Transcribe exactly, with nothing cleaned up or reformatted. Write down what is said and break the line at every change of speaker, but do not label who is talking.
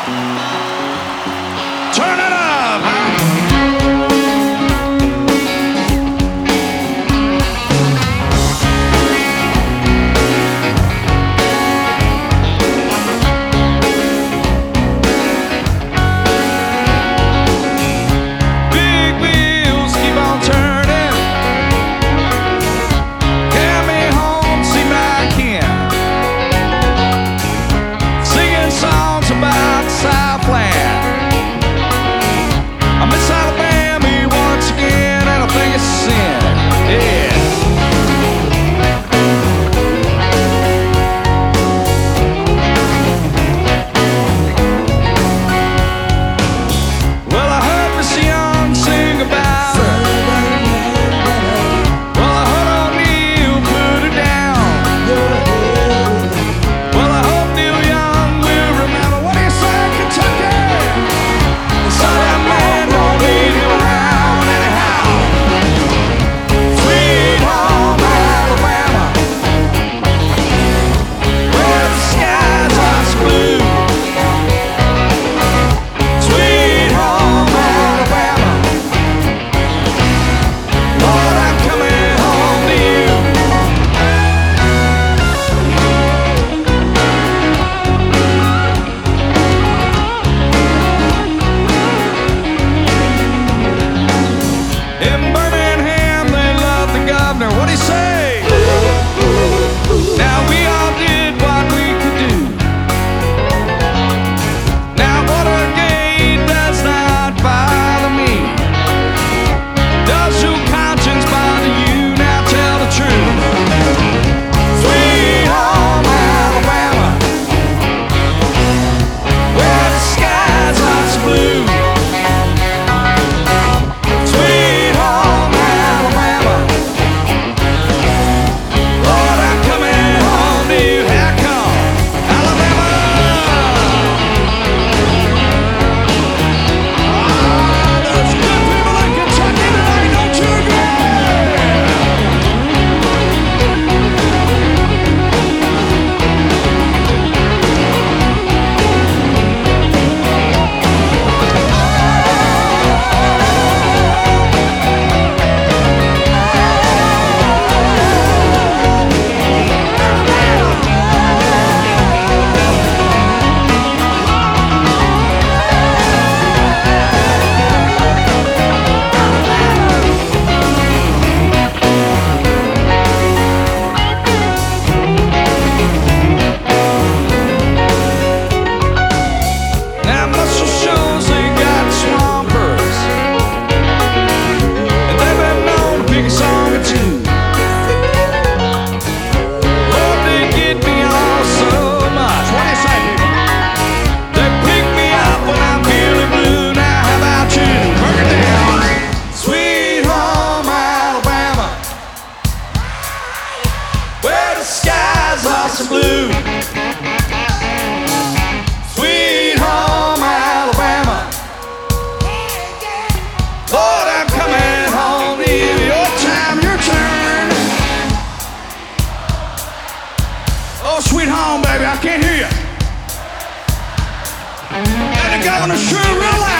Turn it up! Big wheels keep on turning. Get me home, see my kin. Singing songs about Southland. I miss Alabama once again, and I think it's a sin. Yeah. Well, I heard Miss Young sing about her. Well, I heard O'Neal put her down. Well, I hope Neil Young will remember. What do you say, Kentucky? So that man don't need him around anyhow. Sweet home Alabama, where the skies are so blue. Sweet home Alabama, Lord, I'm coming home to you. In Birmingham, they love the governor. What do you say? Now we all did what we could do. Now Watergate does not bother me. Does your conscience bother you? Now tell the truth. Sweet home Alabama, where the skies are so blue. Sweet home Alabama, Lord, I'm coming home to you. Here come Alabama. Ah, there's good people in Kentucky tonight, don't you agree? Now muscle shows they got swampers, and they've been known to pick a song or two. Lord, they get me all so much. What do you say, people? They pick me up when I'm feeling blue. Now how about you? Work it down. Sweet home Alabama, where the skies are so blue. Sweet home Alabama, Lord, I'm coming home to you. Your time, your turn. Oh, sweet home, baby, I can't hear you. And the governor sure real loud.